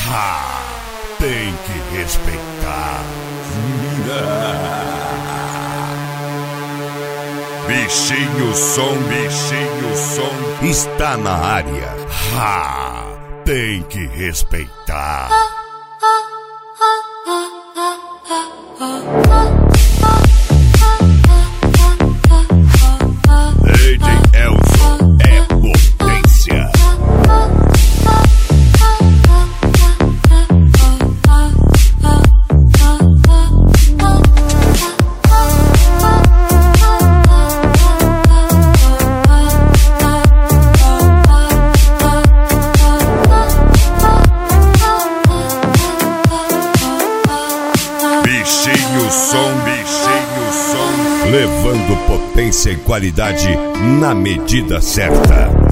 Ha! Tem que respeitar. Bichinho som está na área. Ha! Tem que respeitar. DJ Elson é potência. Bichinho som, levando potência e qualidade na medida certa.